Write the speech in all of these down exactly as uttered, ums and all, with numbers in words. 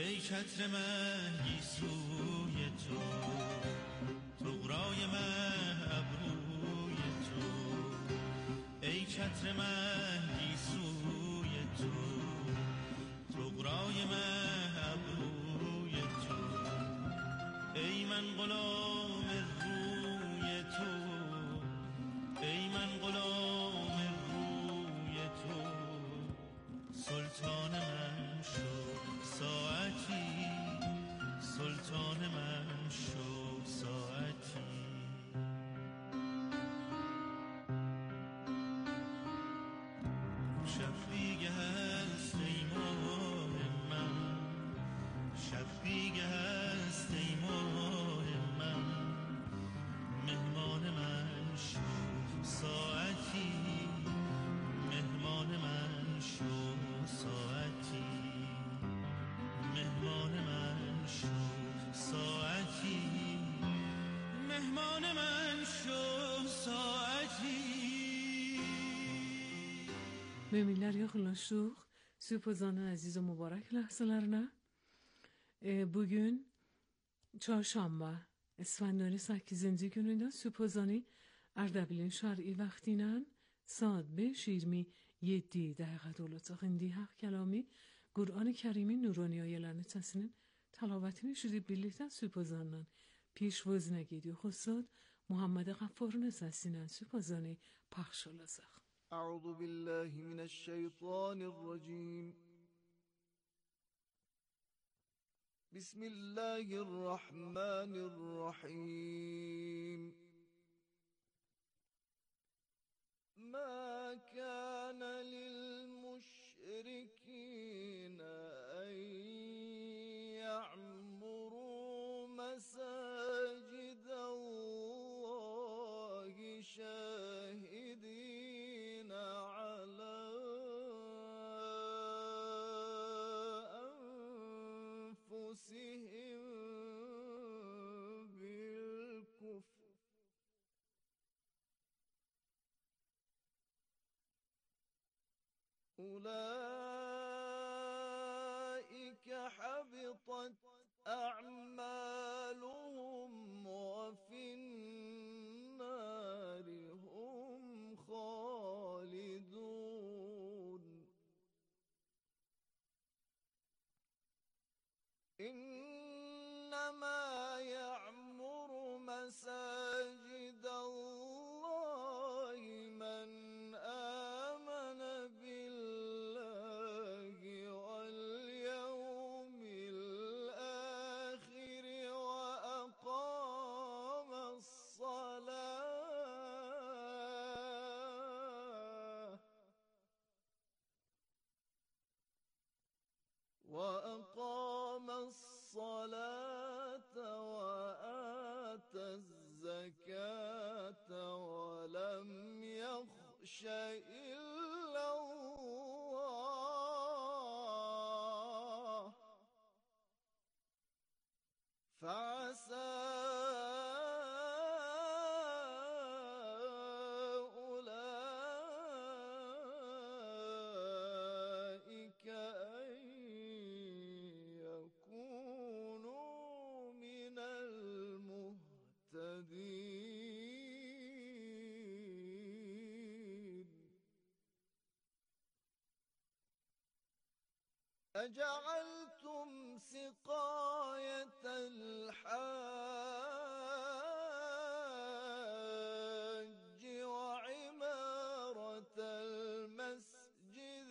ای چتر من گیسوی تو، طغرای من ابروی تو. ای چتر من گیسوی تو، طغرای من ابروی تو. ای من غلام روی تو، ای من غلام روی تو. سلطان من شو ساعتی، سلطان من شو ساعتی. شب دیگه هست ای ماه من، شب دیگه هست ای ماه من. مهمان من شو ساعتی، مهمان من شو ساعتی. مهمان من شو ساعتی، مهمان من شو ساعتی. Müminler yakınlaştık. Süpozanın aziz ve mübarek lahzalarına. E, bugün çarşamba اسفندان sekizinci gününde Süpozani Erdebil'in şer'i vaktiyle saat beş yirmi yedi dakika olacak. İndi hak kelami Kur'an-ı Kerim'in nurani ayelerini sesinin telavetini şiddet birlikte Süpozan'dan پیشوازی gidiyor. خصوص محمد غفار'ın sesiyle Süpozani pahş olacak. أعوذ بالله من الشيطان الرجيم. بسم الله الرحمن الرحيم. ما كان للمشركين أن يعمروا مساجد الله شاهدين على أنفسهم بالكفر أولئك حبطت أعمالهم وفي النار هم خالدون. إنما يعمر مساجد الله من آمن بالله واليوم الآخر وأقام الصلاة وأقام الصلاة وآتى الزكاة ولم يخش إلا الله فعسى أولئك أن يكونوا من المهتدين. أجعلتم سقاية الحاج وعمارة المسجد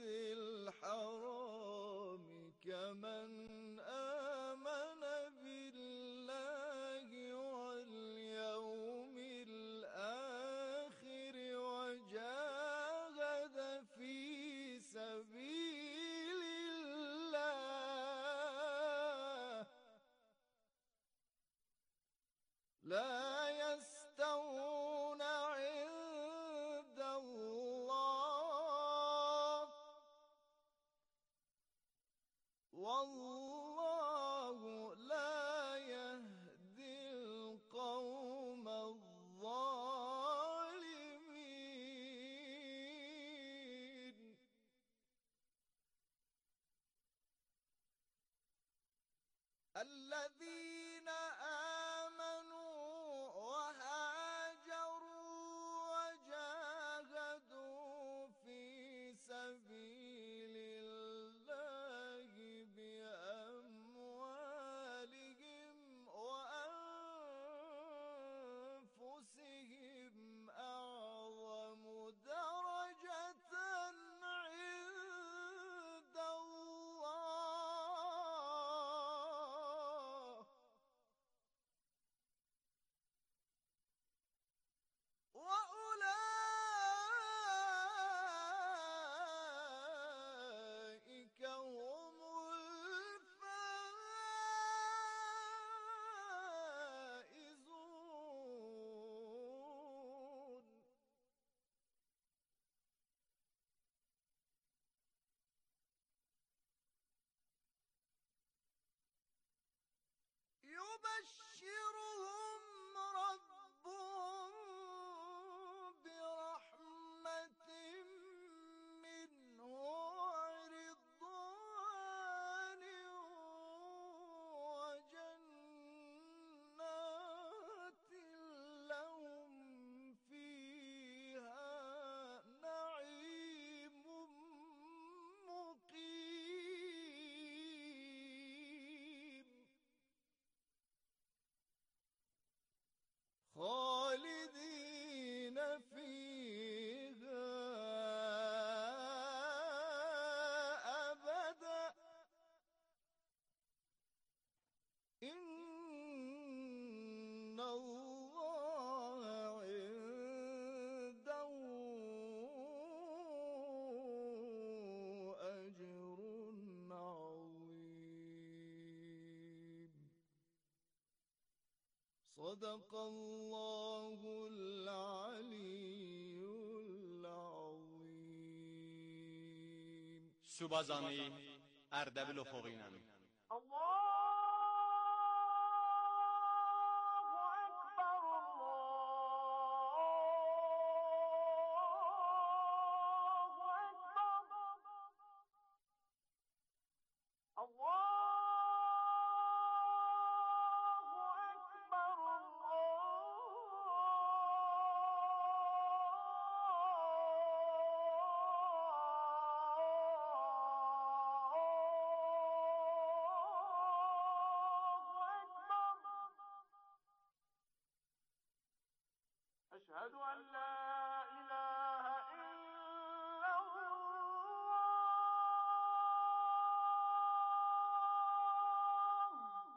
الحرام كمن آمن بالله واليوم الآخر وجاهد في سبيل الله الذين آمنوا وهاجروا وجاهدوا في سبيل الله بأموالهم وأنفسهم أعظم درجة عند الله وأولئك هم الفائزون. يبشرهم ربهم برحمة منه ورضوان وجنات لهم فيها نعيم مقيم خالدين فيها أبدا إن الله عنده أجر عظيم. صدق الله العلي العظيم. سوبازانی اردبیل افقی نمی أشهد أن لا إله إلا الله.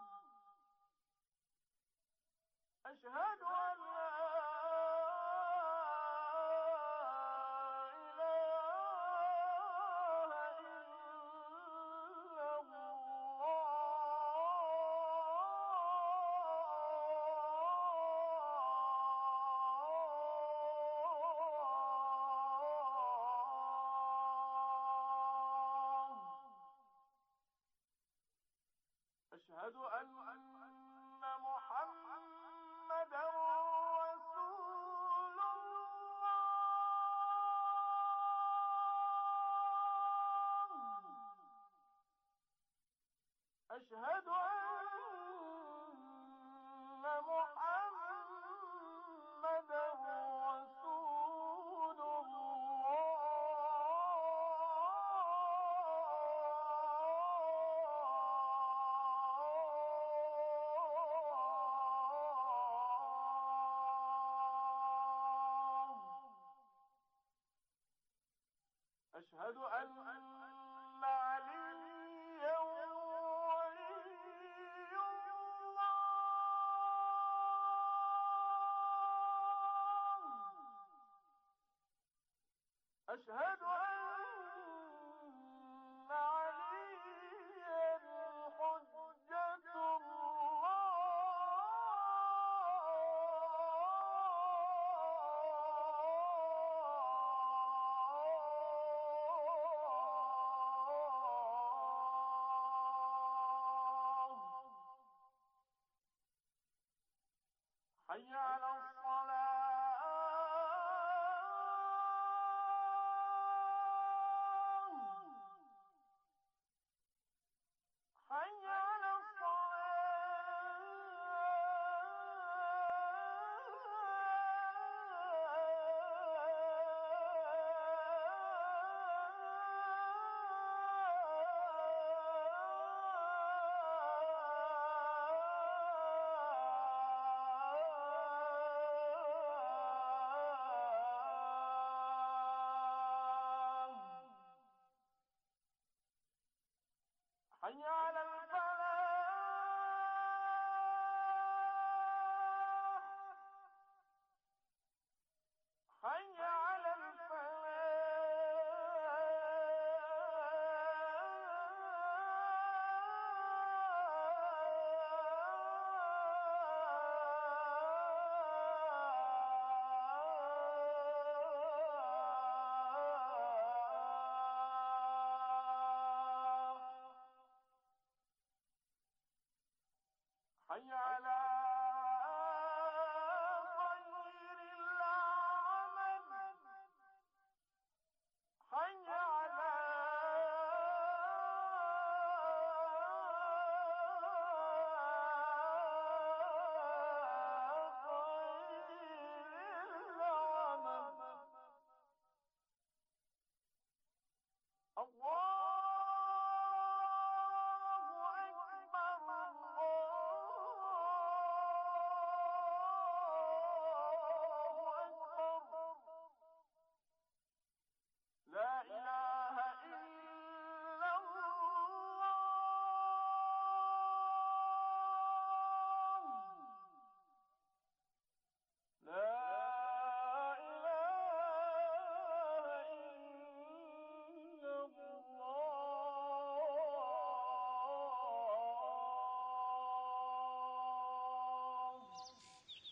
أشهد أن لا إله إلا الله. أشهد أن محمدا رسول الله. أشهد أن محمدا رسول الله. أشهد أن عليا ولي الله. أشهد أن عليا حجة الله. حي على الصلاة. حي على الصلاة.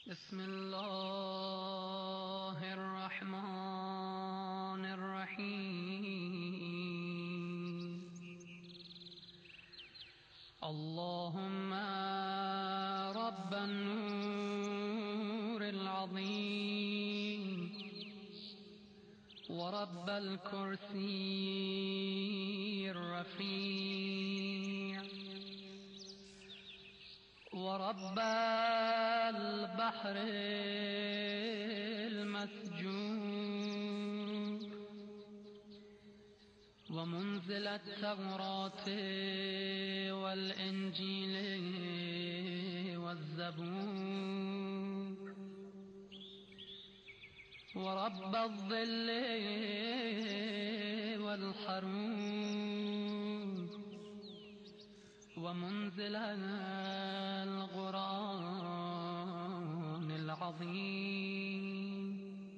بسم الله الرحمن الرحیم. اللهم رب النور العظیم ورب الكرسي الرفيع ورب البحر المسجور ومنزل التوراة والإنجيل والزبور ورب الظل والحرور ومنزل القرآن العظيم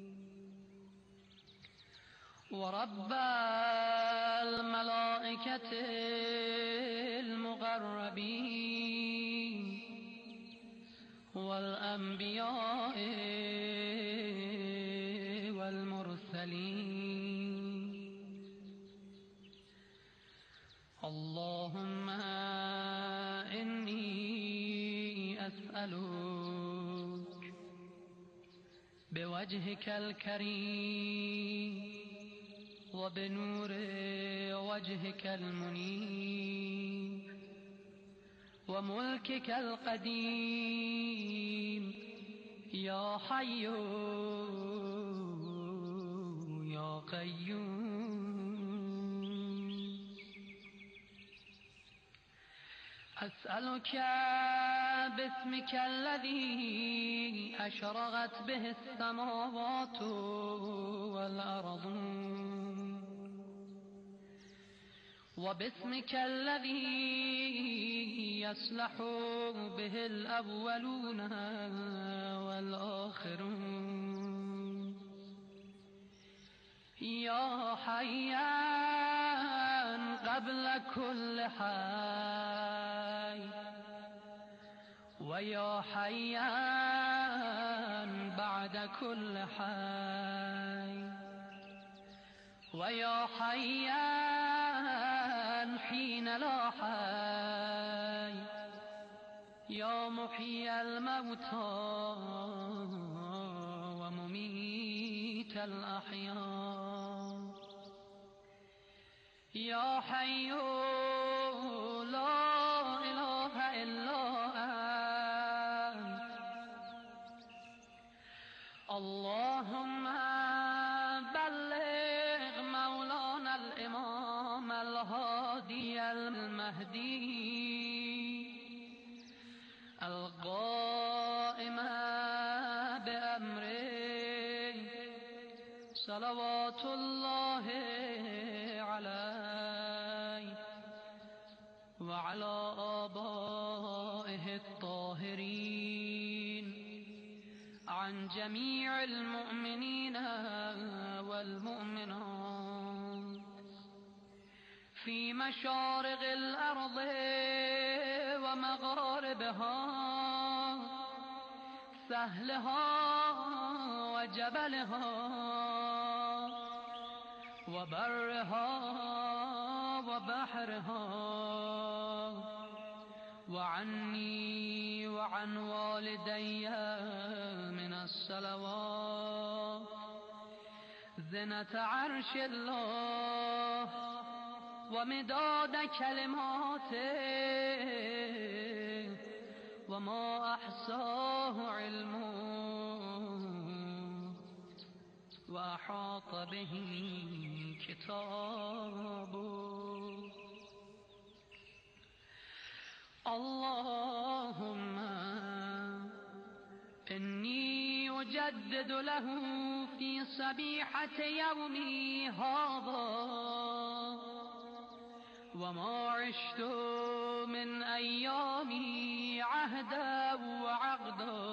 ورب الملائكة المقربين والأنبياء والمرسلين. اللهم إني أسألك بوجهك الكريم وبنور وجهك المنير وملكك القديم يا حي يا قيوم. أسألك باسمك الذي أشرقت به السماوات والأرض وباسمك الذي يصلح به الأولون والآخرون يا حيان قبل كل حي ويا حيان بعد كل حي ويا حيان حين لا حي يا محيي الموتى ومميت الأحياء يا حي لا إله إلا أنت. اللهم بلغ مولانا الإمام الهادي المهدي القائم بأمره صلوات الله عليه وعلى آبائه الطاهرين عن جميع المؤمنين والمؤمنات في مشارق الأرض ومغاربها سهلها وجبلها وبرها وبحرها وعني وعن والدي من الصلوات زنة عرش الله ومداد كلماته وما أحصاه علمه وأحاط به كتابه. اللهم إني أجدد له في صبيحة يومي هذا وما عشت من أيامي عهدا وعقدا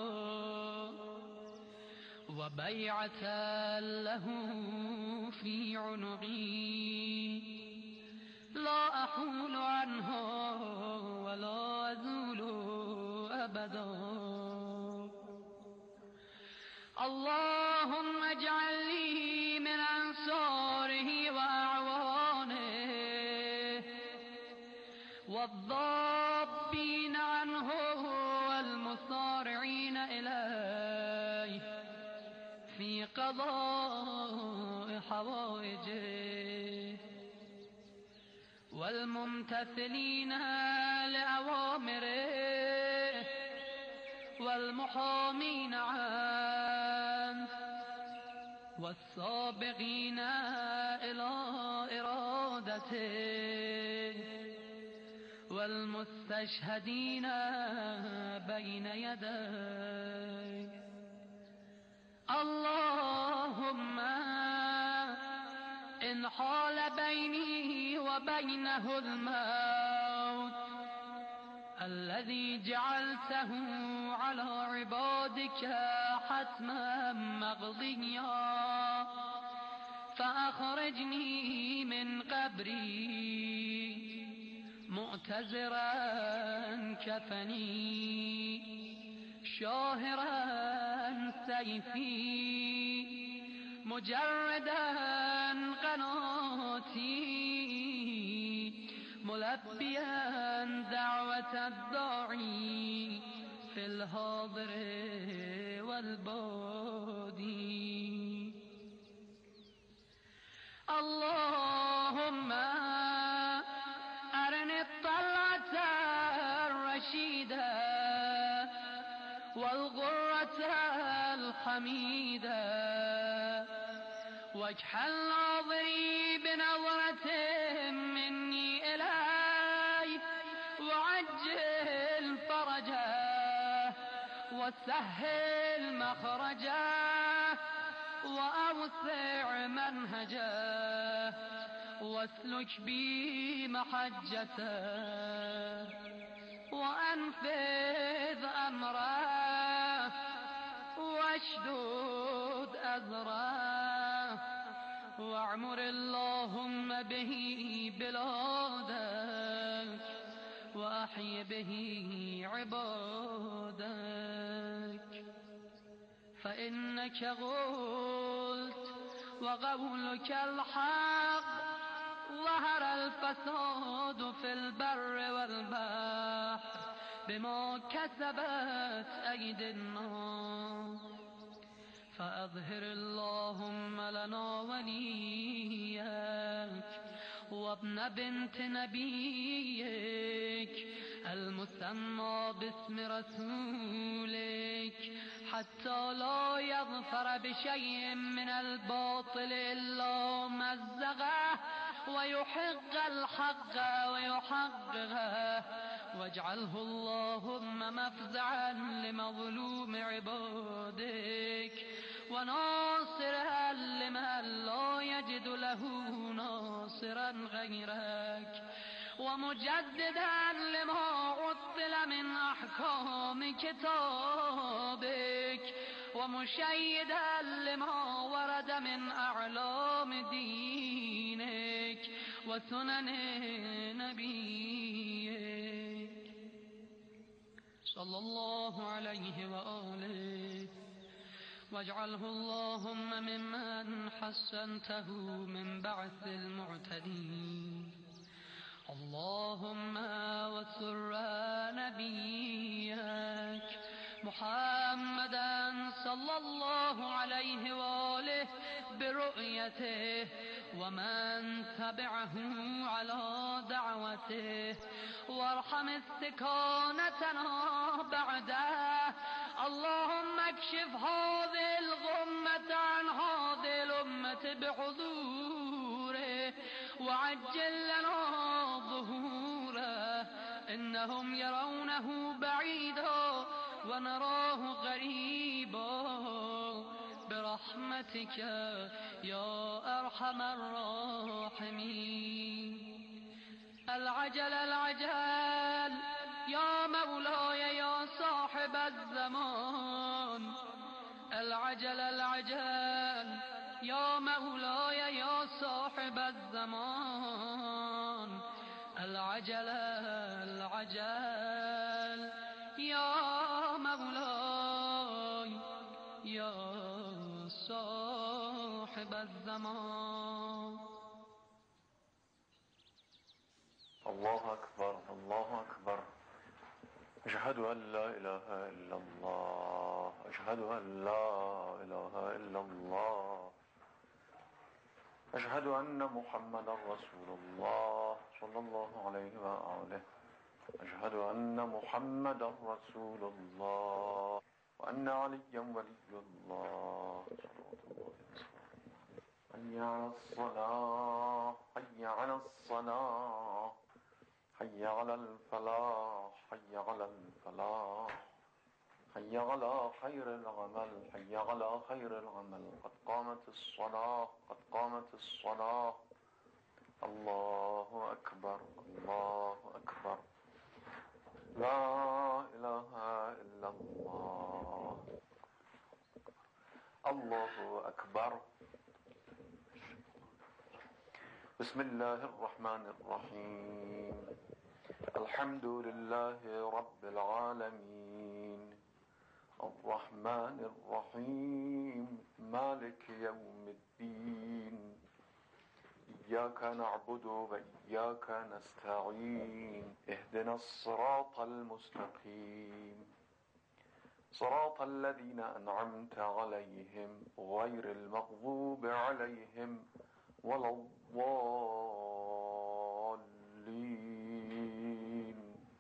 وبيعة له في عنقي لا أحول عنه ولا أزول أبدا. اللهم اجعل لي من أنصاره وأعوانه والضابين عنه والمصارعين إليه في قضاء حوائجه والممتثلين لأوامره والمحامين عنه والسابقين إلى إرادته والمستشهدين بين يديه. اللهم إن حال بيني وبينه الموت الذي جعلته على عبادك حتما مقضيا فأخرجني من قبري معتذرا كفني شاهرا سيفي مجردا قناتي ملبيا دعوة الداعي في الحاضر والبادي. اللهم أرني الطلعة الرشيدة والغرة الحميدة واجعل ناظري بنظرة مني إليه وعجل فرجه وسهل مخرجه وأوسع منهجه واسلك بي محجته وأنفذ أمره واشدد أزره واعمر اللهم به بلادك وأحي به عبادك فإنك قلت وقولك الحق ظهر الفساد في البر والبحر بما كسبت أيدي الناس فأظهر اللهم لنا وليك وابن بنت نبيك المسمى باسم رسولك حتى لا يظفر بشيء من الباطل إلا مزغه ويحق الحق ويحققه واجعله اللهم مفزعا لمظلوم عبادك وناصرا لمن لا يجد له ناصرا غيرك ومجددا لما عطل من أحكام كتابك ومشيدا لما ورد من أعلام دينك وسنن نبيك صلى الله عليه وآله واجعله اللهم ممن حسنته من بعث المعتدين. اللهم وسر نبيك محمدا صلى الله عليه وآله برؤيته ومن تبعه على دعوته وارحم استكانتنا بعده. اللهم اكشف هذه الغمة عن هذه الأمة بحضوره وعجل لنا ظهوره إنهم يرونه بعيدا ونراه قريبا برحمتك يا أرحم الراحمين. العجل العجل يا مولاي يا صاحب الزمان. العجل العجل يا مولاي يا صاحب الزمان. العجل العجل يا مولاي يا الزمان. الله أكبر الله أكبر. أشهد أن لا إله إلا الله أشهد أن لا إله إلا الله أشهد أن محمدا رسول الله صلى الله عليه وآله. أشهد أن محمدا رسول الله وأن عليا ولي الله صلوات الله وسلامه. حي على الصلاة حي على الصلاة حي على الفلاح حي على الفلاح حي على خير العمل حي على خير العمل. قد قامت الصلاة قد قامت الصلاة. الله أكبر الله أكبر. لا إله إلا الله. الله أكبر. بسم الله الرحمن الرحيم. الحمد لله رب العالمين الرحمن الرحيم مالك يوم الدين. إياك نعبد وإياك نستعين. اهدنا الصراط المستقيم صراط الذين أنعمت عليهم غير المغضوب عليهم ولا الضالين.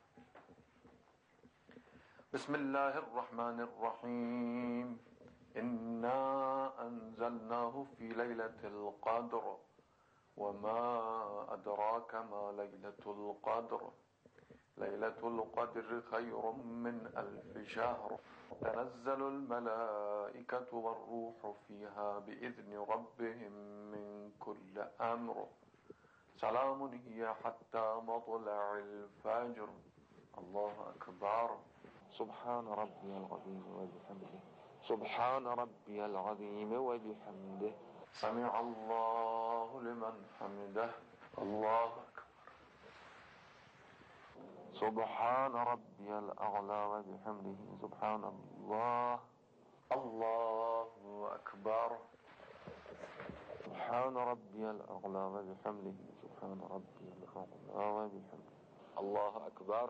بسم الله الرحمن الرحيم. إنا أنزلناه في ليلة القدر وما أدراك ما ليلة القدر. ليلة القدر خير من ألف شهر. تنزل الملائكة والروح فيها بإذن ربهم من كل أمر. سلام هي حتى مطلع الفجر. الله أكبر. سبحان ربي العظيم وبحمده. سبحان ربي العظيم وبحمده. سمع الله لمن حمده. الله أكبر. سبحان ربي الأعلى وبحمده. سبحان الله. الله أكبر. سبحان ربي الأعلى وبحمده. سبحان ربي الأعلى وبحمده. الله أكبر.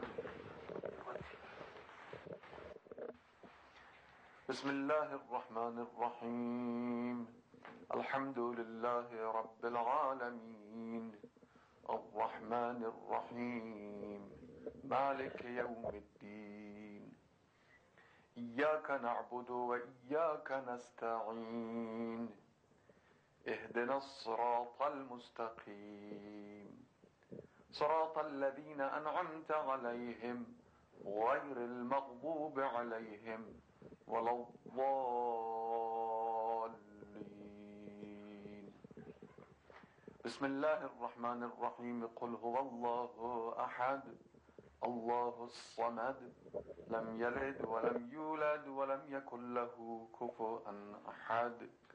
بسم الله الرحمن الرحيم. الحمد لله رب العالمين الرحمن الرحيم مالك يوم الدين. إياك نعبد وإياك نستعين. اهدنا الصراط المستقيم صراط الذين أنعمت عليهم غير المغضوب عليهم ولا الضالين. بسم الله الرحمن الرحيم. قل هو الله أحد الله الصمد لم يلد ولم يولد ولم يكن له كفوا أحد.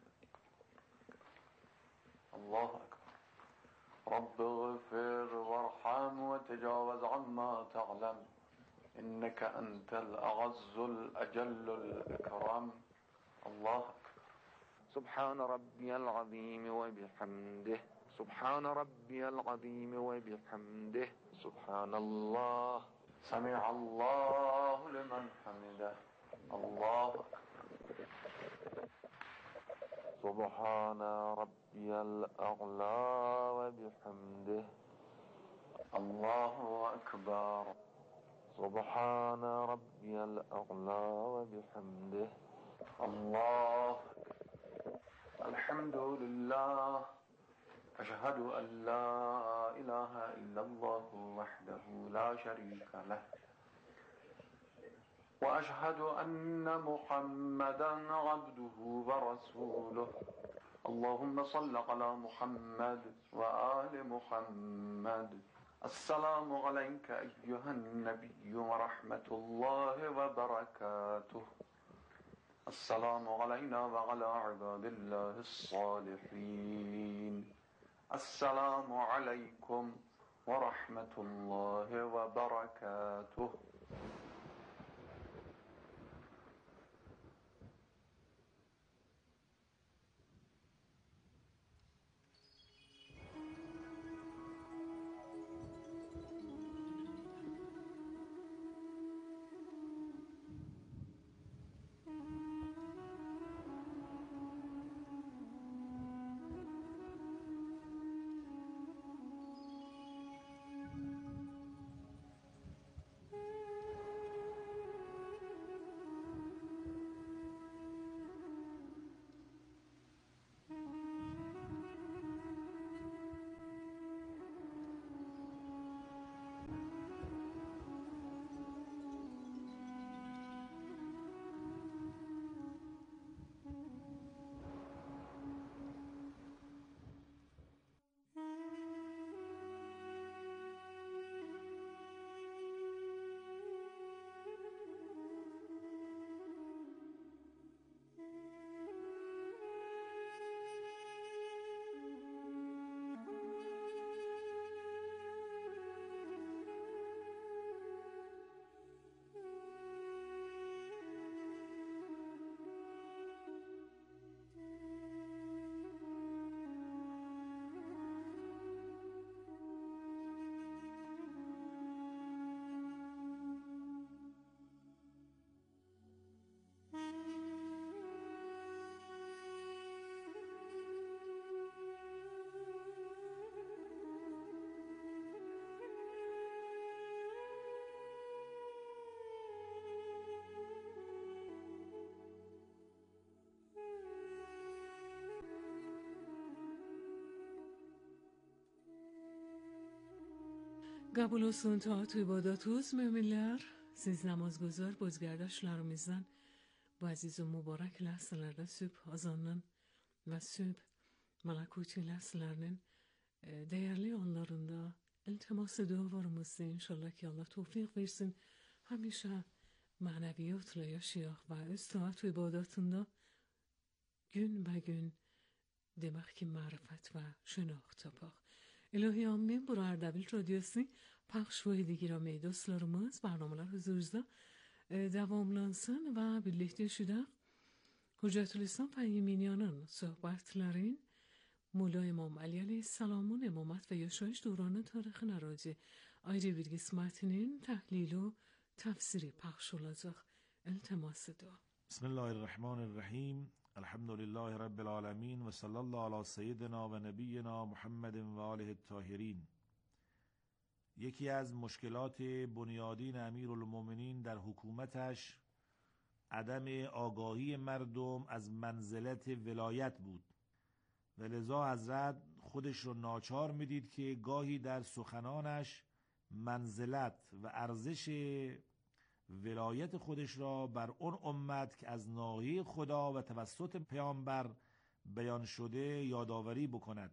الله أكبر. رب اغفر وارحم وتجاوز عما تعلم إنك أنت الأعز الأجل الأكرم. الله أكبر. سبحان ربي العظيم وبحمده. سبحان ربي العظيم وبحمده. سبحان الله. سمع الله لمن حمده. الله أكبر. سبحان ربي الأعلى وبحمده. الله أكبر. سبحان ربي الأعلى وبحمده. الله. الحمد لله. أشهد أن لا إله إلا الله وحده لا شريك له وأشهد أن محمدا عبده ورسوله. اللهم صل على محمد وآل محمد. السلام عليك أيها النبي ورحمة الله وبركاته. السلام علينا وعلى عباد الله الصالحين. السلام عليكم ورحمة الله وبركاته. Kabul olsun taat ibadatuz müminler. Siz namazguzar bozgardashlarımızdan bu aziz ve mübarek lahzalarda sübh azanının ve sübh malakuti lahzalarının değerli anlarında iltimas dualarımızda inşallah ki Allah tevfik versin. Hamisha maneviyatla yaşayaq ve öz taat ve ibadatında gün be gün demek ki marifet ve şünaht tapaq. İlahi amin. Bu Erdebil Radyosu payş ve digirami dostlarımız برنامه‌lar huzurinizda davamlansın ve birlikte şudak Hüccetülislam Feyyiminiyan'ın sohbetlerin Mola İmam Ali Aleyhisselam'ın imamet ve yaşayış döranı tarixin aracı ayrı bir kısmetinin tahlil و tefsiri payş olacak. İltiması da. Bismillahirrahmanirrahim. Elhamdülillahi Rabbil alemin ve sallallahu ala seyyidina ve nebiyyina Muhammedin ve alihi tahirin. یکی از مشکلات بنیادین امیرالمومنین در حکومتش عدم آگاهی مردم از منزلت ولایت بود و لذا حضرت خودش رو ناچار میدید که گاهی در سخنانش منزلت و ارزش ولایت خودش را بر اون امت که از ناحیه خدا و توسط پیامبر بیان شده یادآوری بکند.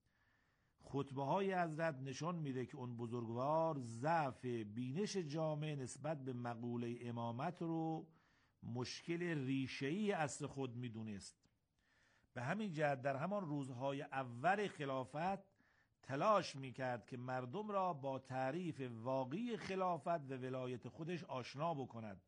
خطبه های حضرت نشان میده که اون بزرگوار ضعف بینش جامعه نسبت به مقوله امامت رو مشکل ریشه‌ای اصل خود میدونست. به همین جهت در همان روزهای اول خلافت تلاش میکرد که مردم را با تعریف واقعی خلافت و ولایت خودش آشنا بکند.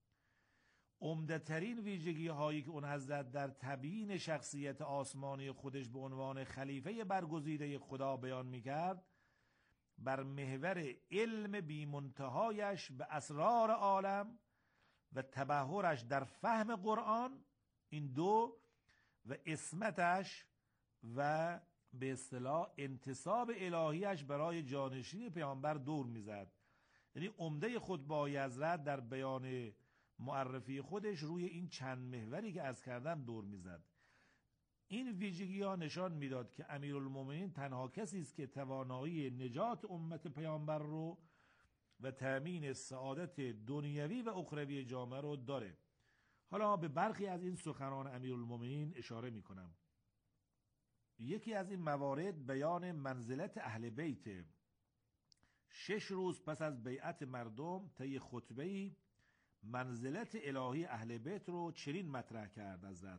عمده‌ترین ویژگی هایی که اون حضرت در تبیین شخصیت آسمانی خودش به عنوان خلیفه برگزیده خدا بیان میکرد بر محور علم بی‌منتهایش به اسرار عالم و تبحرش در فهم قرآن، این دو، و عصمتش و به اصطلاح انتصاب الهیش برای جانشینی پیامبر دور میزد. یعنی عمده خطبه‌های حضرت در بیان معرفی خودش روی این چند محوری که از کردم دور میزد. این ویژگی ها نشان میداد که امیرالمومنین تنها کسی است که توانایی نجات امت پیامبر رو و تامین سعادت دنیوی و اخروی جامعه رو داره. حالا به برخی از این سخنان امیرالمومنین اشاره میکنم. یکی از این موارد بیان منزلت اهل بیت. شش روز پس از بیعت مردم طی خطبه‌ای منزلت الهی اهل بیت رو چنین مطرح کرد. حضرت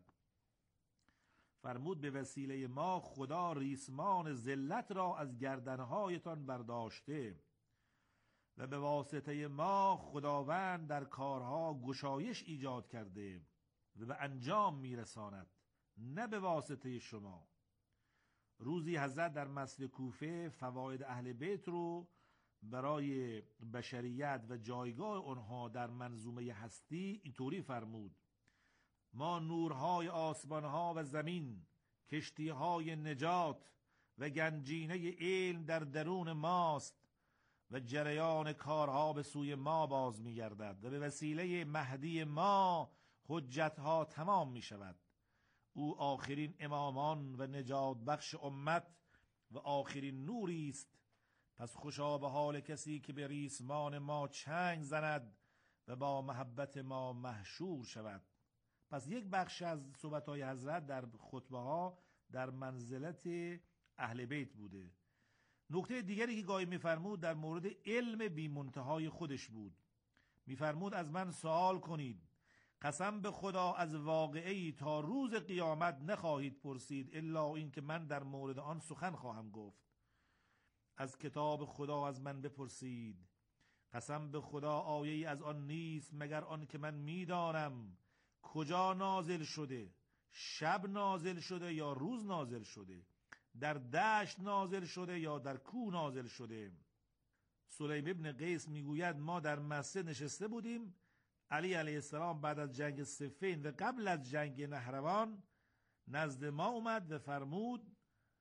فرمود به وسیله ما خدا ریسمان ذلت را از گردنهایتان برداشته و به واسطه ما خداوند در کارها گشایش ایجاد کرده و به انجام میرساند، نه به واسطه شما. روزی حضرت در مسجد کوفه فواید اهل بیت رو برای بشریت و جایگاه آنها در منظومه هستی اینطوری فرمود: ما نورهای آسمانها و زمین، کشتیهای نجات و گنجینه علم در درون ماست و جریان کارها به سوی ما باز می گردد و به وسیله مهدی ما حجتها تمام می شود. او آخرین امامان و نجات بخش امت و آخرین نوری است. پس خوشا به حال کسی که به ریسمان ما چنگ زند و با محبت ما محشور شود. پس یک بخش از صحبت‌های حضرت در خطبه ها در منزلت اهل بیت بوده. نکته دیگری که گاهی می‌فرمود در مورد علم بی منتهای خودش بود. می‌فرمود از من سوال کنید، قسم به خدا از واقعه‌ای تا روز قیامت نخواهید پرسید الا این که من در مورد آن سخن خواهم گفت. از کتاب خدا از من بپرسید، قسم به خدا آیه‌ای از آن نیست مگر آن که من میدانم کجا نازل شده، شب نازل شده یا روز نازل شده، در دشت نازل شده یا در کوه نازل شده. سلیم ابن قیس میگوید ما در مسجد نشسته بودیم، علی علیه السلام بعد از جنگ صفین و قبل از جنگ نهروان نزد ما اومد و فرمود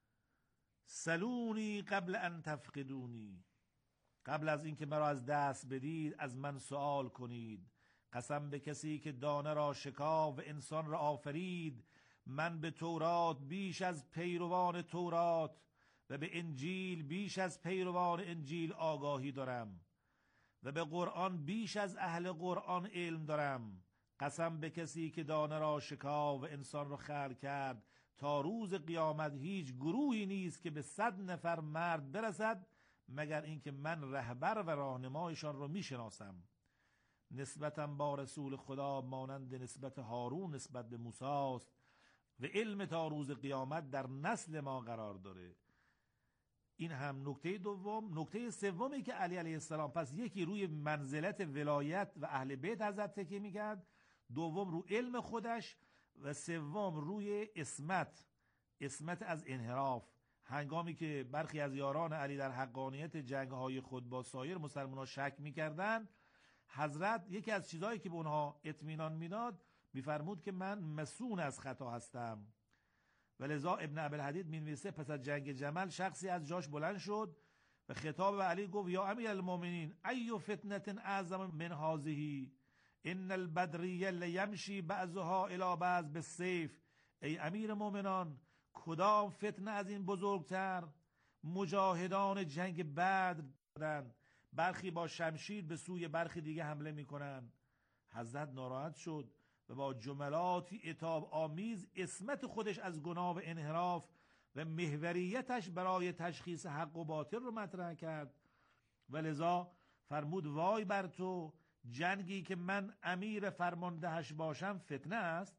سلونی قبل ان تفقدونی، قبل از اینکه مرا از دست بدید از من سوال کنید. قسم به کسی که دانه را شکاف و انسان را آفرید، من به تورات بیش از پیروان تورات و به انجیل بیش از پیروان انجیل آگاهی دارم و به قرآن بیش از اهل قرآن علم دارم. قسم به کسی که دانه را شکاف و انسان را خلق کرد، تا روز قیامت هیچ گروهی نیست که به صد نفر مرد برسد مگر اینکه من رهبر و راهنمایشان را میشناسم. نسبتم با رسول خدا مانند نسبت هارون نسبت به موسی است و علم تا روز قیامت در نسل ما قرار داره. این هم نکته دوم. نکته سومی که علی علیه السلام، پس یکی روی منزلت ولایت و اهل بیت حضرت تکیه میکرد، دوم رو علم خودش و سوم روی اسمت، اسمت از انحراف. هنگامی که برخی از یاران علی در حقانیت جنگ‌های خود با سایر مسلمانان شک می‌کردند، حضرت یکی از چیزهایی که به اونها اطمینان میداد می‌فرمود که من مسون از خطا هستم. ولذا ابن ابوالحدید می‌نویسه پس از جنگ جمل شخصی از جاش بلند شد و خطاب به علی گفت یا امیر المؤمنین ای فتنه اعظم من هذه ان البدریه لیمشی بعضها الی بعض بالسیف. ای امیر مؤمنان، کدام فتنه از این بزرگتر؟ مجاهدان جنگ بدر دادن، برخی با شمشیر به سوی برخی دیگه حمله میکنن. حضرت ناراحت شد و با جملاتی عتاب آمیز اسمت خودش از گناه و انحراف و محوریتش برای تشخیص حق و باطل رو مطرح کرد. ولذا فرمود وای بر تو، جنگی که من امیر فرماندهش باشم فتنه است.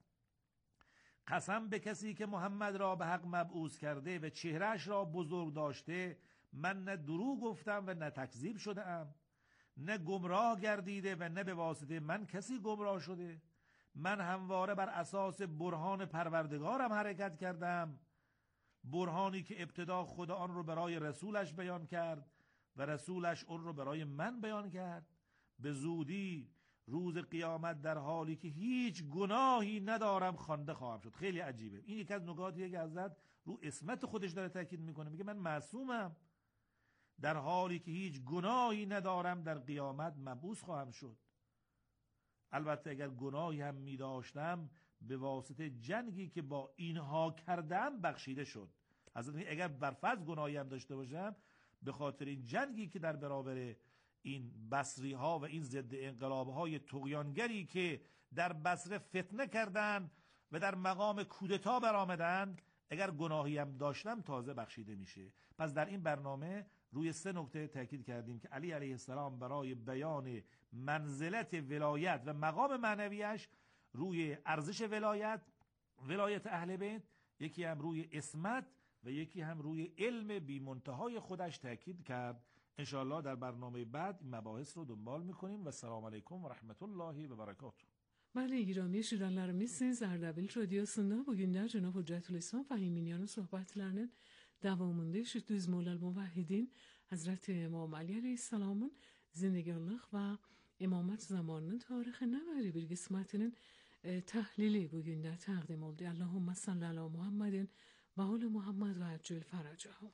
قسم به کسی که محمد را به حق مبعوث کرده و چهرهش را بزرگ داشته، من نه دروغ گفتم و نه تکذیب شده ام، نه گمراه گردیده و نه به واسطه من کسی گمراه شده. من همواره بر اساس برهان پروردگارم حرکت کردم، برهانی که ابتدا خدا آن رو برای رسولش بیان کرد و رسولش اون رو برای من بیان کرد. به زودی روز قیامت در حالی که هیچ گناهی ندارم خوانده خواهم شد. خیلی عجیبه. این یک از نکاتیه که حضرت رو اسمت خودش داره تاکید میکنه. میگه من معصومم، در حالی که هیچ گناهی ندارم در قیامت مبعوث خواهم شد. البته اگر گناهی هم میداشتم به واسطه جنگی که با اینها کردم بخشیده شد. حضرت اگر برفرض گناهی هم داشته باشم به خاطر این جنگی که در برابر این بصری ها و این ضد انقلاب های طغیانگری که در بصره فتنه کردن و در مقام کودتا برآمدن، اگر گناهی هم داشتم تازه بخشیده میشه. پس در این برنامه روی سه نکته تاکید کردیم که علی علیه السلام برای بیان منزلت ولایت و مقام معنویش روی ارزش ولایت، ولایت اهل بیت، یکی هم روی اسمت و یکی هم روی علم بی منتهای خودش تاکید کرد. انشاءالله در برنامه بعد این مباحث رو دنبال میکنیم و السلام علیکم و رحمت الله و برکاته. Bəli, İrami eşidənlərimiz Ərdəbil radiosunda bugün də Cənab Hüccətülislam Fəhiminiyanın söhbətlərinin davamında eşitdiniz. Mollal Muvahhidin Hazreti İmam Ali Aleyhisselam'ın zindegarlıq və imamət zamanının tarixi nəvəri bir qismətinin e, təhlili bugün də təqdim oldu. Allahümme salli ala Muhammedin və ali Muhammed və əcil fərəcəhu.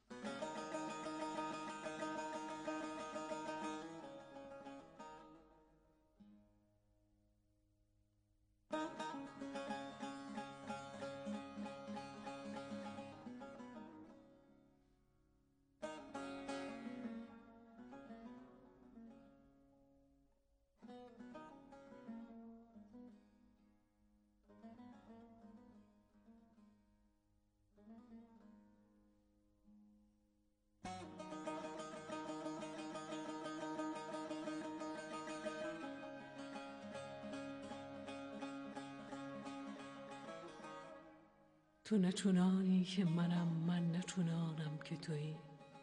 تو نه چنانی که منم، من نه چنانم که تویی.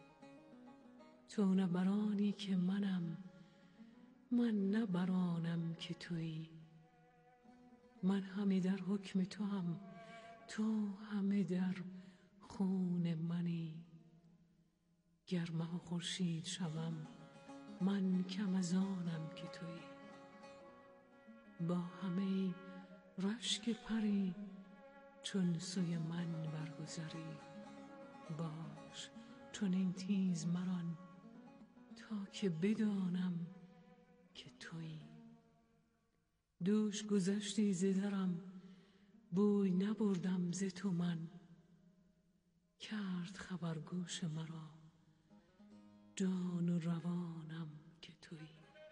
تو نه برانی که منم، من نه برانم که تویی. من همه در حکم تو هم، تو همه در خون منی. گر مه و خورشید شوم، من کم از آنم که تویی. با همه رشک پری چون سوی من برگذری. باش چون این تیز مران تا که بدانم که تویی. دوش گذشتی ز درم، بوی نبردم ز تو من. کرد خبرگوش مرا، جان و روانم که تویی.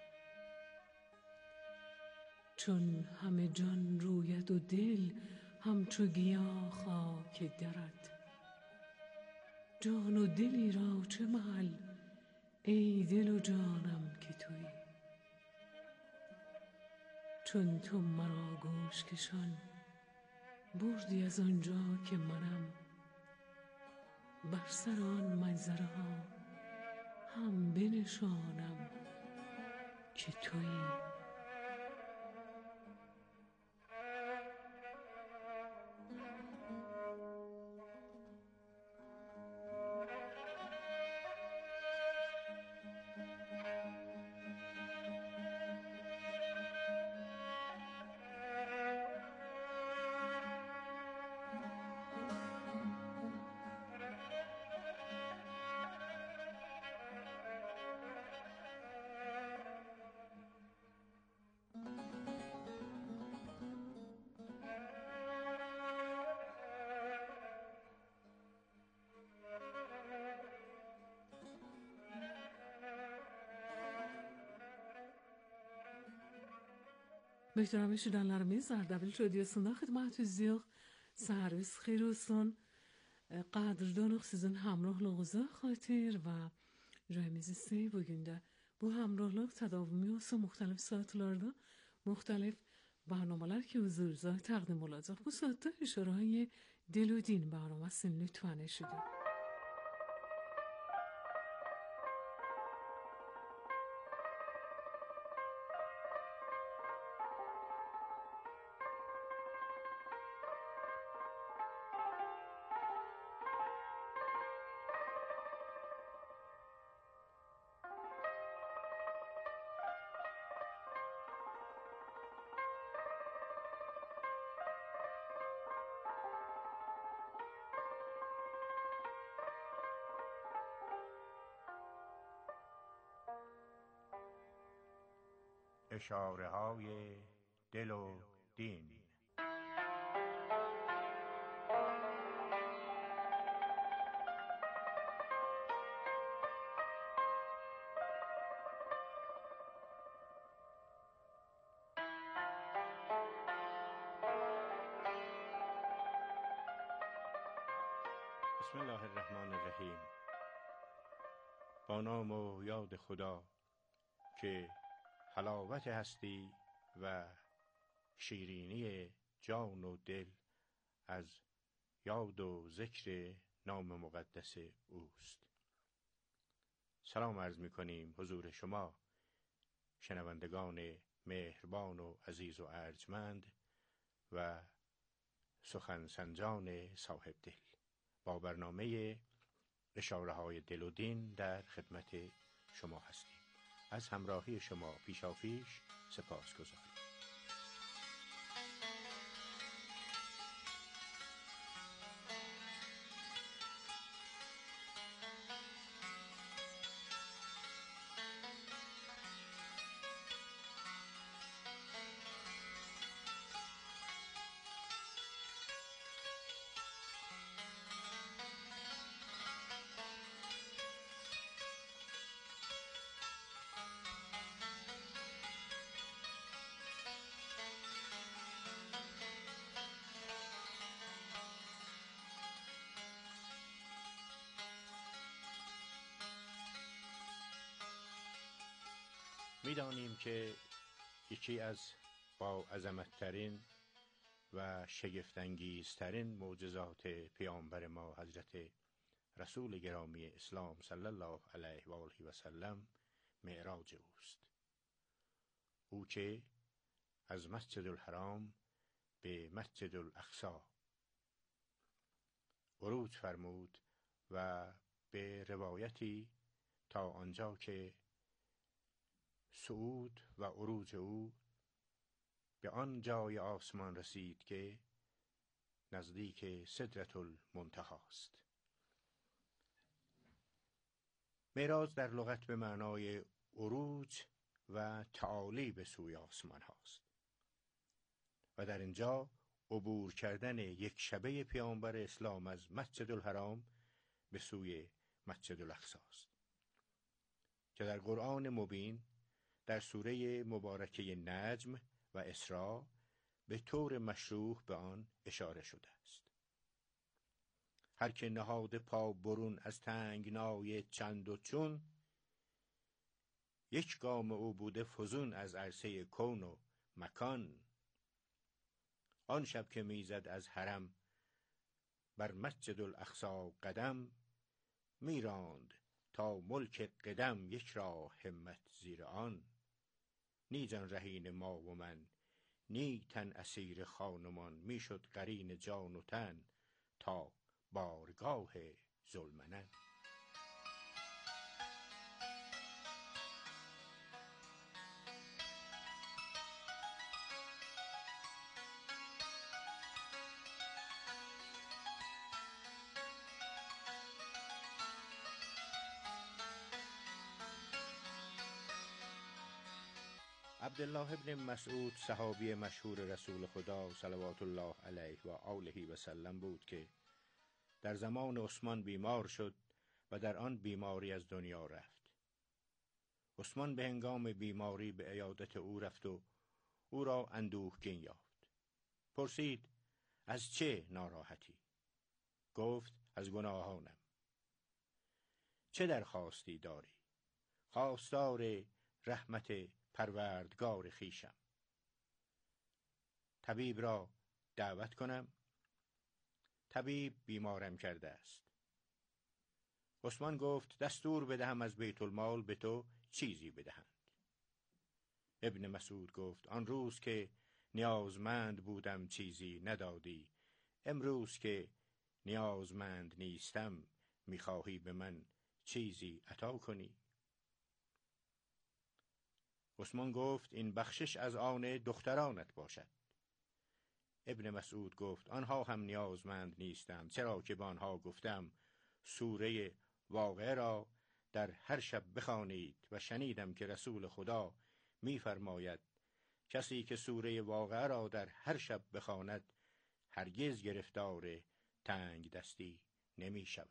چون همه جان رویت و دل همچو گیا خاک درد، جان و دلی را چه محل ای دل و جانم که تویی. چون تو مرا گوش کشان بردی از آنجا که منم، بر سر آن منظره ها هم بنشانم که تویی. Möhterem şidanlarımız Ardabil Radyosu'nda hizmet servis xeyir olsun. قدردان sizin همراهلığınıza خاطر و rayimiz ise bugün de bu همراهlık tadavumi olsa muhtelif saatlarda muhtelif برنامه‌lar ki huzurunuzda takdim olacak. Bu saatte işareyi Dil و Din برنامه‌sini lütfen eşidin. اشاره های دل و دین. بسم الله الرحمن الرحیم. با نام و یاد خدا که حلاوت هستی و شیرینی جان و دل از یاد و ذکر نام مقدس اوست. سلام عرض می کنیم حضور شما شنوندگان مهربان و عزیز و ارجمند و سخن سنجان صاحب دل. با برنامه اشاره های دل و دین در خدمت شما هستیم. از همراهی شما پیشاپیش سپاس گذاریم. می‌دانیم که یکی از با عظمت‌ترین و شگفت‌انگیزترین معجزات پیامبر ما حضرت رسول گرامی اسلام صلی الله علیه و آله و سلم معراج اوست. او که از مسجد الحرام به مسجد الاقصی عروج فرمود و به روایتی تا آنجا که صعود و عروج او به آن جای آسمان رسید که نزدیک سدرة المنتهی است. معراج در لغت به معنای عروج و تعالی به سوی آسمان هاست و در اینجا عبور کردن یک شبه پیامبر اسلام از مسجد الحرام به سوی مسجد الاقصی است که در قرآن مبین در سوره مبارکه نجم و اسراء به طور مشروح به آن اشاره شده است. هر که نهاد پا برون از تنگنای چند و چون، یک گام او بوده فزون از عرصه کون و مکان. آن شب که میزد از حرم بر مسجد الاقصی قدم، میراند تا ملک قدم یک را همت زیر آن. نی جان رهین ما و من، نی تن اسیر خانمان، میشد قرین جان و تن تا بارگاه ذوالمنن. عبدالله ابن مسعود صحابی مشهور رسول خدا صلوات الله علیه و آله و سلم بود که در زمان عثمان بیمار شد و در آن بیماری از دنیا رفت. عثمان به هنگام بیماری به عیادت او رفت و او را اندوهگین یافت. پرسید از چه ناراحتی؟ گفت از گناهانم. چه درخواستی داری؟ خواستار رحمت پروردگار خویشم. طبیب را دعوت کنم؟ طبیب بیمارم کرده است. عثمان گفت دستور بدهم از بیت المال به تو چیزی بدهند. ابن مسعود گفت آن روز که نیازمند بودم چیزی ندادی، امروز که نیازمند نیستم میخواهی به من چیزی عطا کنی؟ عثمان گفت این بخشش از آن دخترانت باشد. ابن مسعود گفت آنها هم نیازمند نیستند، چرا که به آنها گفتم سوره واقعه را در هر شب بخوانید و شنیدم که رسول خدا می‌فرماید کسی که سوره واقعه را در هر شب بخواند هرگز گرفتار تنگ دستی نمی شود.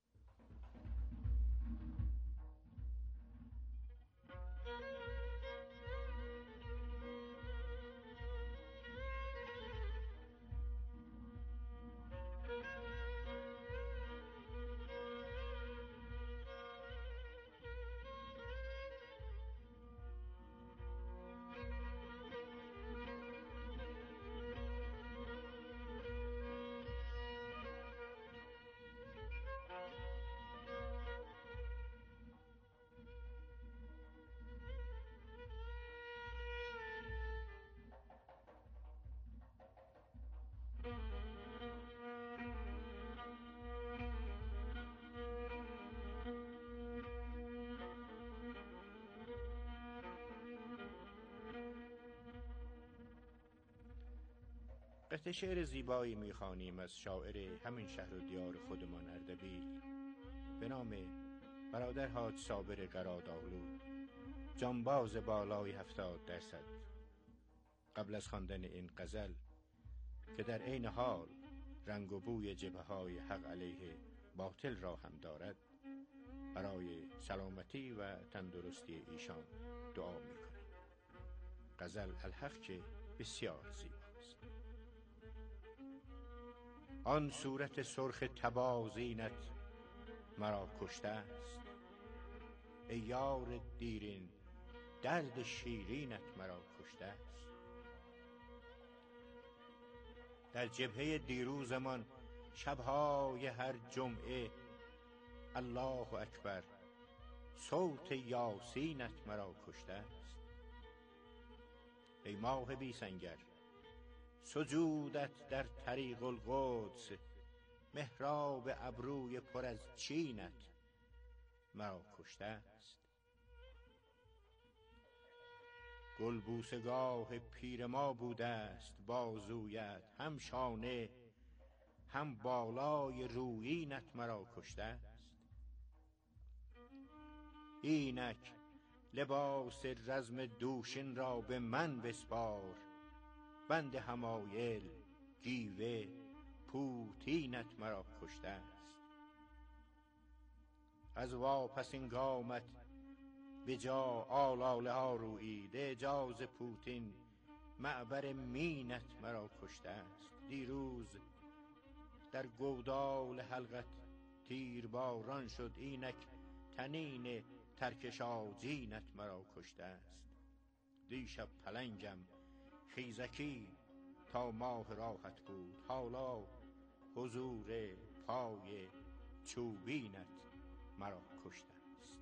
قطعه شعر زیبایی میخوانیم از شاعر همین شهر و دیار خودمان اردبیل به نام برادر حاج صابر قرادآلو، جانباز بالای هفتاد درصد. قبل از خواندن این غزل که در عین حال رنگ و بوی جبهه‌های حق علیه باطل را هم دارد، برای سلامتی و تندرستی ایشان دعا میکنیم. غزل الحق که بسیار زیباست. آن صورت سرخ تبازینت مرا کشته است، ای یار دیرین درد شیرینت مرا کشته است. در جبهه دیروزمان شبهای هر جمعه الله اکبر صوت یاسینت مرا کشته است. ای ماه بی سنگر سجودت در طریق القدس، محراب ابروی پر از چینت مرا کشته است. گل بوسگاه پیر ما بوده است بازویت، هم شانه هم بالای رویینت مرا کشته است. اینک لباس رزم دوشین را به من بسپار، بند حمایل گیوه پوتینت مرا کشته است. از واپسین گامت به جا آلاله ها رویید. اعجاز پوتین معبر مینت مرا کشته است. دیروز در گودال حلقت تیر باران شد، اینک تنین ترکش آجینت مرا کشته است. دیشب پلنگم خیزکی تا ماه راحت بود، حالا حضور پای چوبینت مرا کشته است.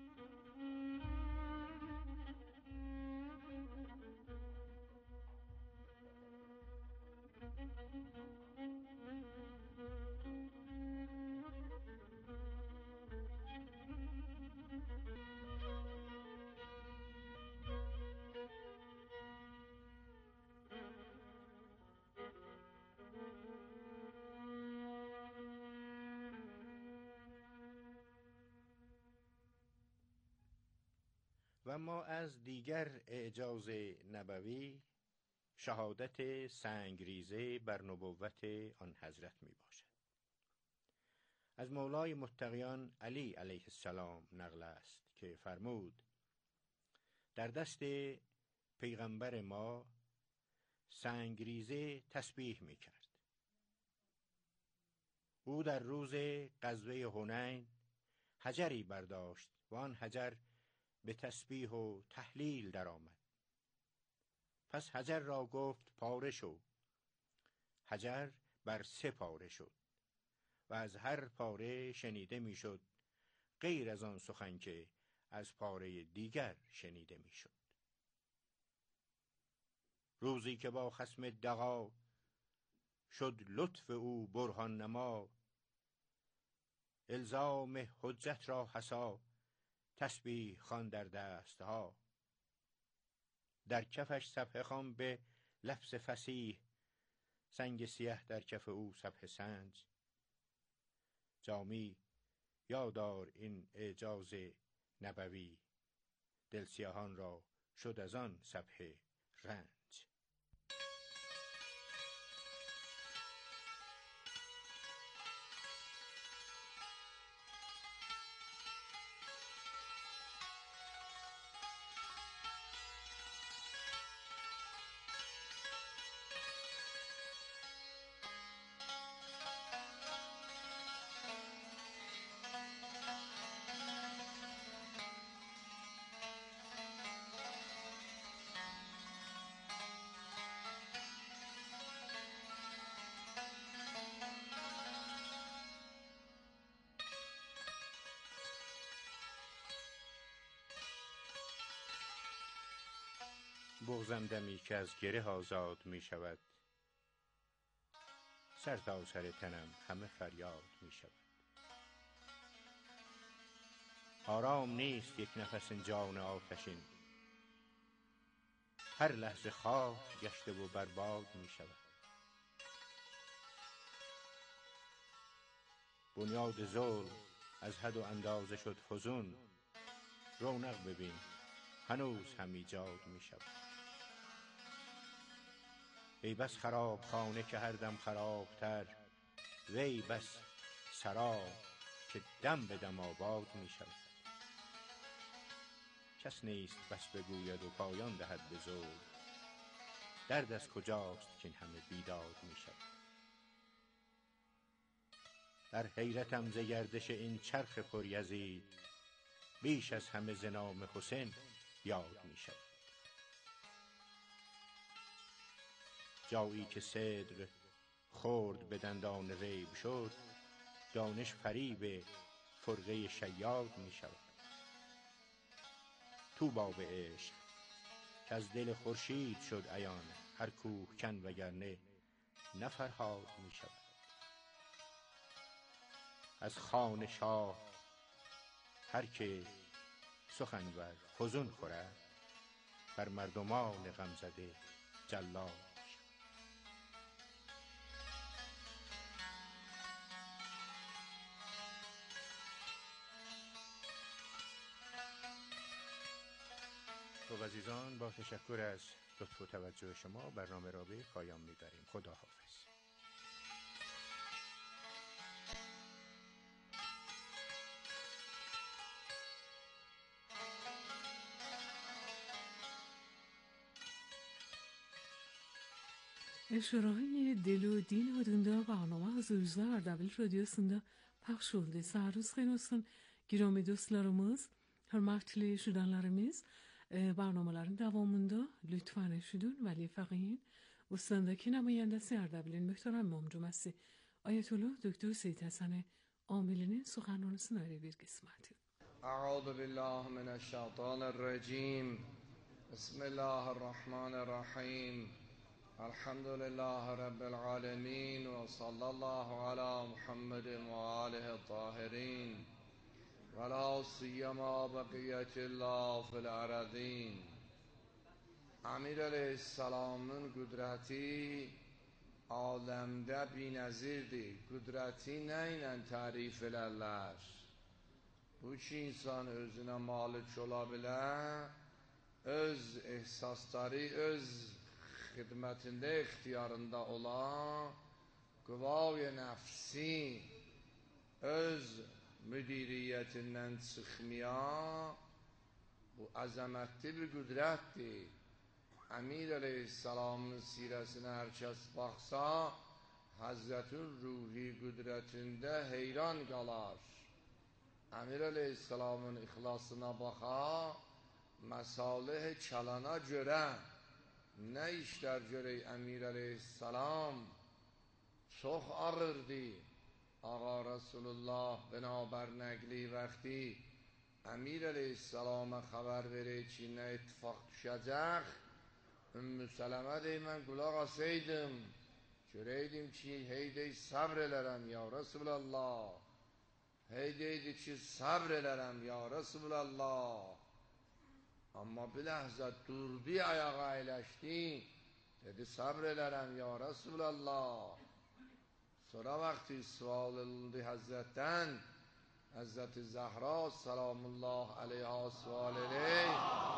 و ما از دیگر اعجاز نبوی شهادت سنگریزه بر نبوت آن حضرت می باشد. از مولای متقیان علی علیه السلام نقل است که فرمود در دست پیغمبر ما سنگریزه تسبیح می کرد. او در روز غزوه حنین حجری برداشت و آن حجر به تسبیح و تهلیل درآمد. پس حجر را گفت پاره شو. حجر بر سه پاره شد و از هر پاره شنیده میشد غیر از آن سخن که از پاره دیگر شنیده میشد. روزی که با خصم دغا شد لطف او برهان نما، الزام حجت را حصا تسبیح خوان در دستها. در کفش سبحه خوان به لفظ فصیح، سنگ سیه در کف او سبحه سنج. جامی یادار این اعجاز نبوی، دل سیاهان را شد از آن سبحه رنج. بغضم دمی که از گره آزاد می شود، سر تا سر تنم همه فریاد می شود. آرام نیست یک نفس این جان آتشین، هر لحظه خاک گشته و برباد می شود. بنیاد ظلم از حد و اندازه شد فزون، رونق ببین هنوز هم ایجاد می شود. ای بس خراب خانه که هر دم خرابتر، وی بس سراب که دم به دم آباد می شود. کس نیست بس بگوید و پایان دهد به زور، درد از کجاست که این همه بیداد می شود. در حیرتم ز گردش این چرخ پر یزید، بیش از همه ز نام حسین یاد می شود. جایی که صدق خورد به دندان ریب شد، دانش فریب فرقه شیاد می شود. طوبی به عشق که از دل خورشید شد عیان، هر کوه کن وگرنه نه فرهاد می شود. از خوان شاه هر که سخنور فزون خورد، بر مردمان غمزده جلاد. خب عزیزان، با تشکر از لطف و توجه شما برنامه را به پایان میبریم. خدا حافظ. şurayı delu din adında barnama hazırlığı Ardabil Radyosu'nda paylaş oldu. Sağruz olsun girami dostlarımız, hürmetli şudanlarımız, barnamaların devamında lütfen eşidun veli faqih ustandaki namayandesi Ardabil'in muhterem mamcumesi Ayetullah Doktor Seyit Hasan عاملین سخنرانیسini öyle bir kısmeti. أعوذ بالله من الشيطان الرجيم بسم الله الرحمن الرحيم الحمد لله رب العالمين وصلى الله على محمد وآله الطاهرين ولا سيما بقية الله في الأرضين. امیر علیه السلامın قدرتی alemde bir nezirdir. Kudreti neyle tarif ederler? Bu ki insan özüne malik olabilir, öz ehsasları öz hizmetinde, ihtiyarında olan kıvay nefsi öz müdiriyetinden çıkmaya bu azametli bir kudrettir. Emir Aleyhisselam'ın siresine herkes baksa Hazretin ruhi kudretinde heyran kalar. Emir Aleyhisselam'ın ihlasına baka mesalih çalana göre ne işler göre Emir Aleyhisselam çok ağırdı. Ağa Resulullah binaber negli vakti Emir Aleyhisselam'a haber verir ki ne ittifak düşecek. Ümmü Seleme dey mən qulaq asaydım, görəydim ki, heydey sabr elərəm ya Resulallah, heydeydi ki, sabr elərəm ya Resulallah. Amma bir ləhzə durdu, ayağa əyləşdi, dedi sabr elərəm ya Resulallah. Sonra vaxtı sual edildi Həzrətdən, Həzrəti Zəhra salamullah aleyha sual edək.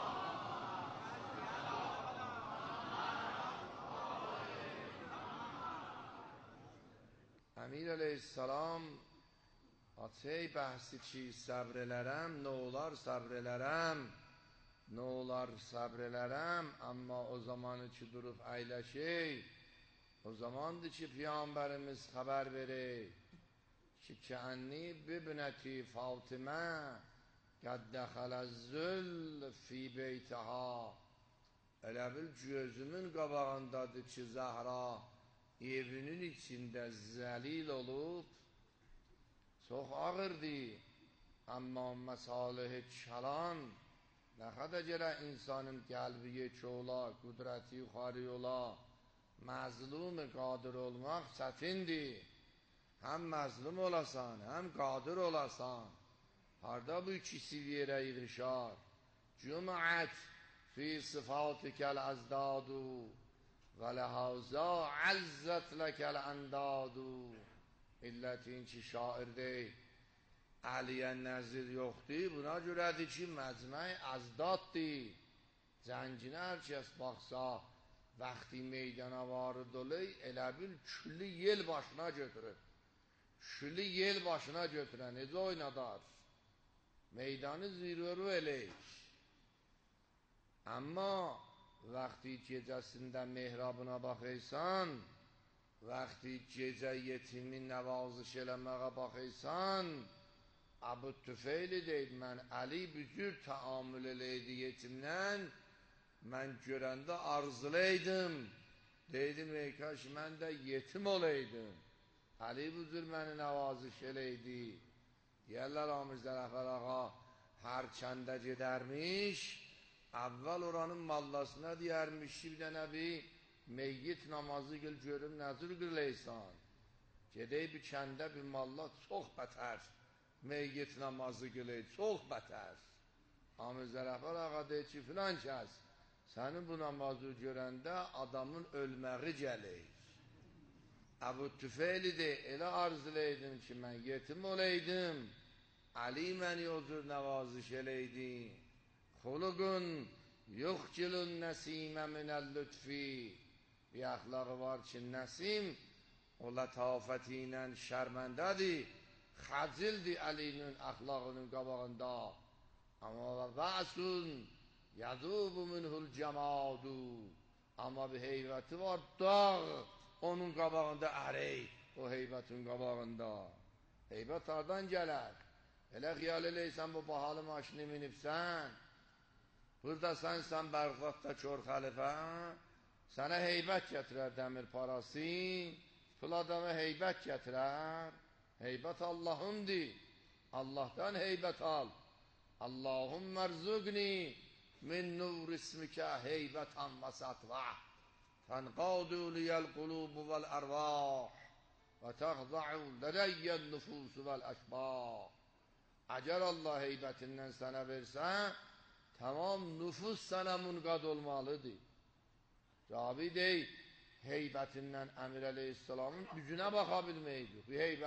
Emir Aleyhisselam atey bəhsi ki səbrelərəm, nə olar səbrelərəm, nə olar səbrelərəm, amma o zamanı ki durub əyləşək, o zamandır ki Peyğəmbərimiz xəbər verək ki kəənni bibnəti Fatimə qəd dəxələz-züll fi beytəhə, elə bil gözümün qabağındadır ki Zəhra evinin içinde zelil olup çok ağırdı. Ama mesalih çalan ne kadar gere insanın kalbiye çoğula, kudreti yukarı yola, mazlum kadir olmak çetindi. Hem mazlum olasan hem kadir olasan. Harda bu ikisi bir yere yığışar. Cum'at fi sıfatikel azdadu ve lehaza azzet lekel endadu. İlletin ki şair değil, Aliye nezir yoktu, buna görədir ki məcməy azdaddır. Zənginə hər kəs baxsa, vaxti meydana varı dolayı elə bil külli yel başına götürür. Külli yel başına götürən, necə oynadar? Meydanı zirvörü eləyik. Amma vaxti gecəsində mehrabına baxıysan, vaxti gecə yetimin nəvaziş eləməyə baxıysan, Əbu Tüfeyli deyil, mən Əli büzür təamül eləydi yetimdən, mən görəndə arzuleydim, deydim ey kaş mən də yetim olaydım. Əli büzür məni nəvaziş eləydi. Deyərlər Amir Zərəfər ağa hər kəndə gedərmiş, əvvəl oranın mallasına deyərmiş ki, bir dənə bir meyyit namazı gül görüm nəzir qırleysan. Gedək bir kəndə bir malla çox bətər. Meyyit namazı güley, çox bətər. Amir Zərəfər ağa deyir ki, filan kəs, sənin bu namazı görəndə adamın ölməği gəlir. Əbu Tüfeyli de elə arzuleydim ki, mən yetim olaydım, Əli məni o cür nəvaziş eləydi. Xuluqun yuxcilun nəsimə minəl lütfi. Bir əxlağı var ki, nəsim o lətafəti ilə şərməndədir. Xəcildir Əlinin əxlaqının qabağında. Amma və bəsun yədubu minhul cəmadu. Amma bir heybəti var, dağ. Onun qabağında ərey, o heybətin qabağında. Heybət hardan gələr? Elə xiyal eləysən, bu bahalı maşını minibsən, burada sənsən Bəğdadda kör xəlifə, sənə heybət gətirər dəmir parası, pul adamı heybət gətirər. Heybət Allahındır, Allahdan heybət al. Allahümme rzuqni min nur ismikə heybətən və satva. Fənqadu liyəl qulubu vəl ərvah və təxza'u lədiyyən nüfusu vəl əşbah. Əgər Allah heybətindən sənə versə, tamam nüfus sənə munqad olmalıdır. Cavabı deyil, heybətindən Əmir Əleyhisselamın üzünə baxa bilməkdir. Bu heybət